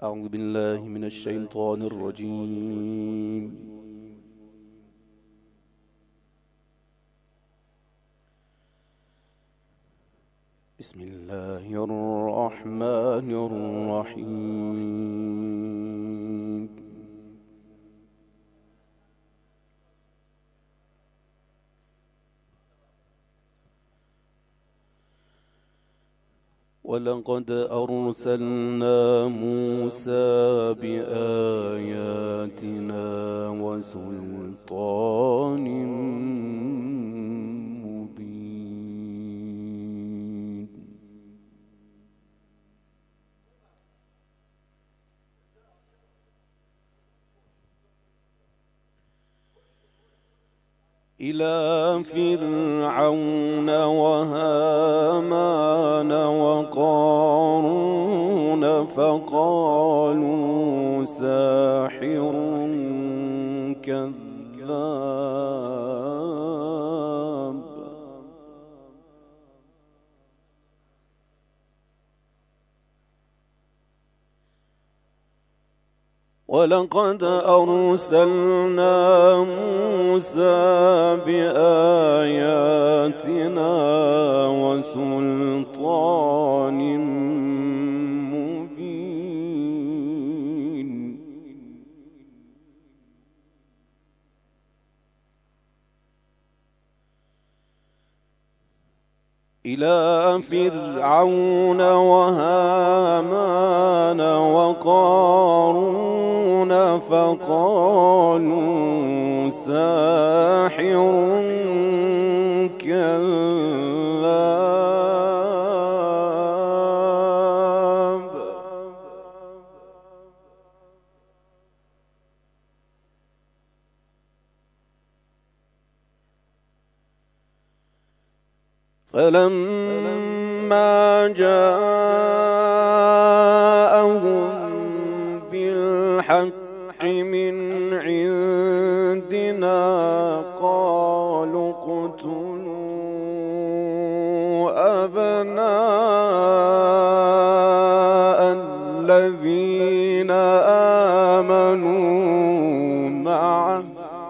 أعوذ بالله من الشيطان الرجيم. بسم الله الرحمن الرحيم. ولقد أرسلنا موسى بآياتنا وسلطان مبين إلى فرعون وهامان وقارون فقالوا ساحر كذاب. ولقد أرسلنا موسى بآياتنا وسلطان مبين إلى فرعون وهامان وقارون فقالوا ساحر كذاب. فلما جاءهم بالحق من عندنا قالوا اقتلوا أبناء الذين آمنوا معه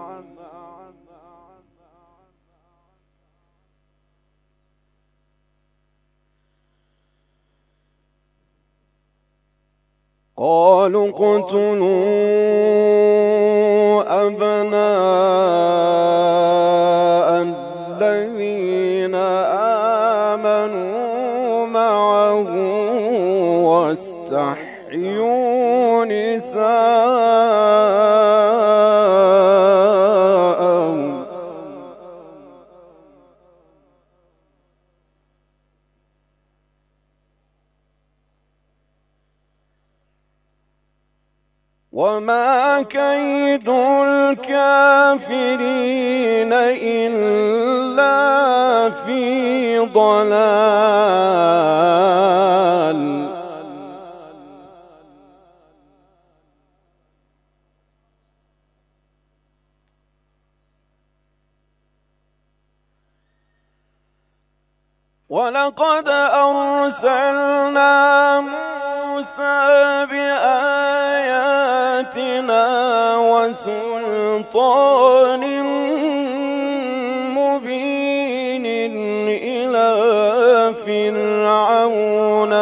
واستحيوا نساءهم وما كيد الكافرين إلا في ضلال. ولقد أرسلنا موسى بآياتنا وسلطان مبين إلى فرعون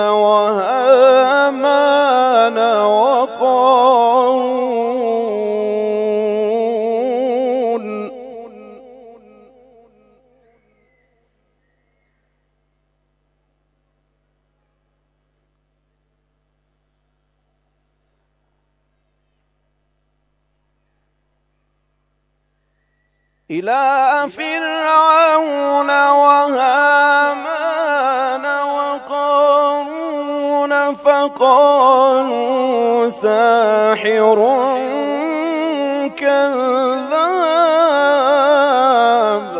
وهامان وقارون فقالوا ساحر كذاب.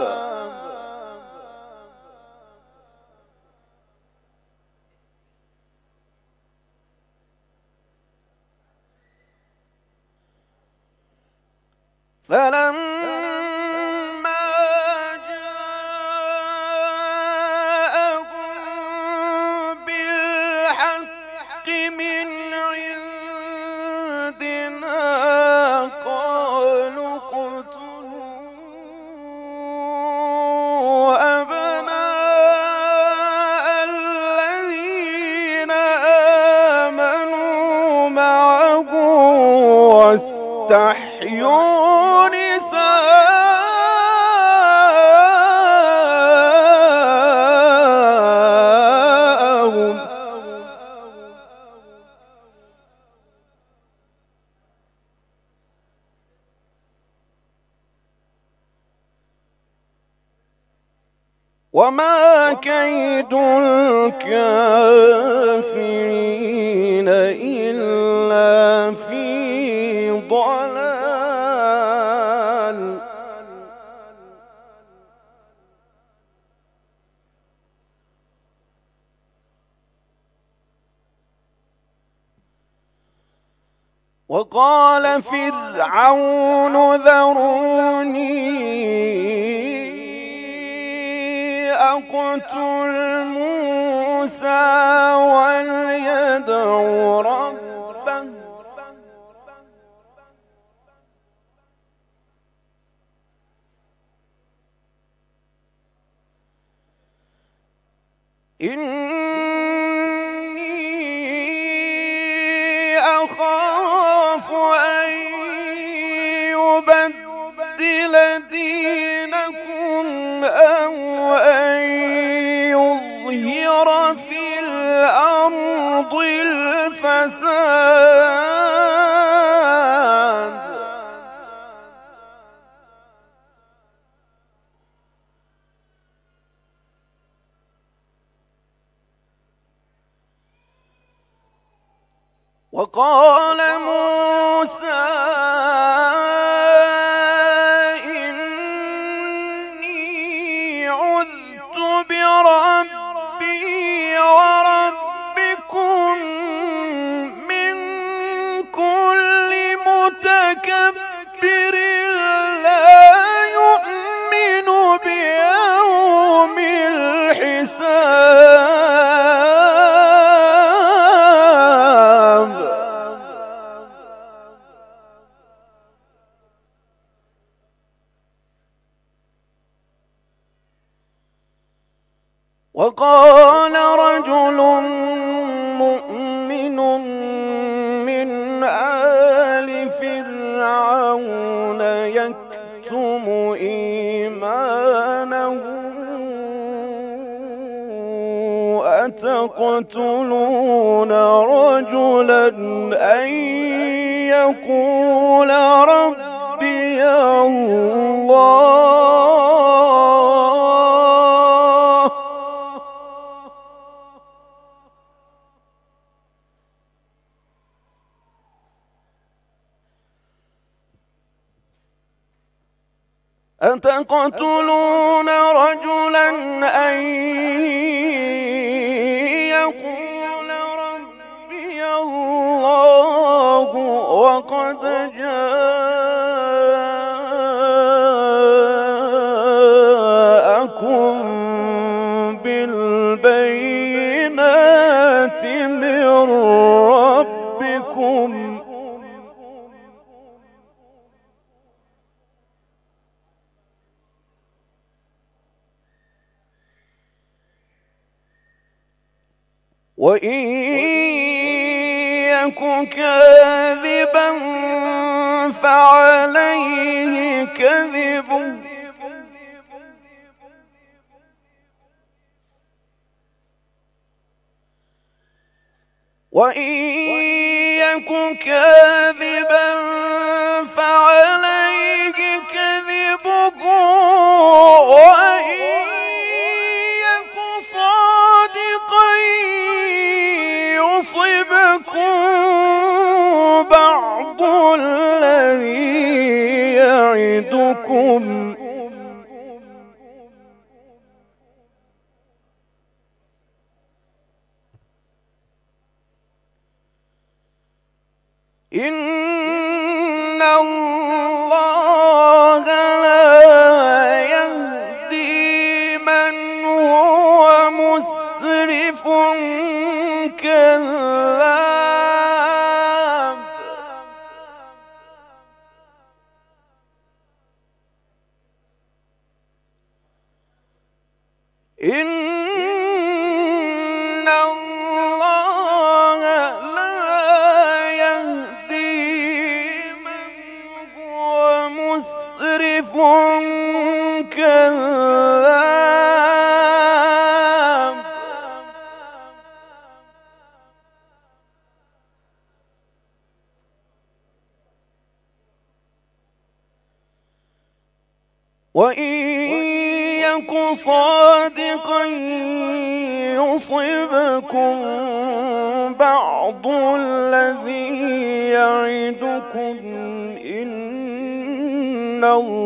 فلما جاءهم بالحق من عندنا عندنا قالوا اقتلوا أبناء الذين آمنوا معه واستحيوا نساءهم وما كيد الكافرين إلا في ضلال وقال فرعون ذروني أقتل موسى وليدع ربه إني أخاف أن يبدل دينكم أو أن يظهر في الأرض الفساد وقال موسى إني عذت بربي وربكم من كل متكبر لا يؤمن بيوم الحساب وقال رجل مؤمن من آل فرعون يكتم إيمانه أتقتلون رجلا أن يقول ربي الله أتقتلون رجلا أن يقول ربي الله وقد جاءكم بالبينات من ربكم وإن يك كاذبا فعليه كذبه وإن يك كاذبا فعليه كذبه وإن يك صادقا يصبكم بعض الذي يعدكم إن الله لا يهدي من هو مسرف كذاب وإن يك صادقا يصبكم بعض الذي يعدكم إن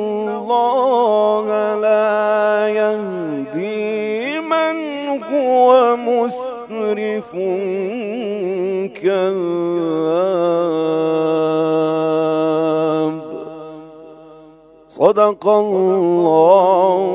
الله لا يهدي من هو مسرف كذاب. صدق الله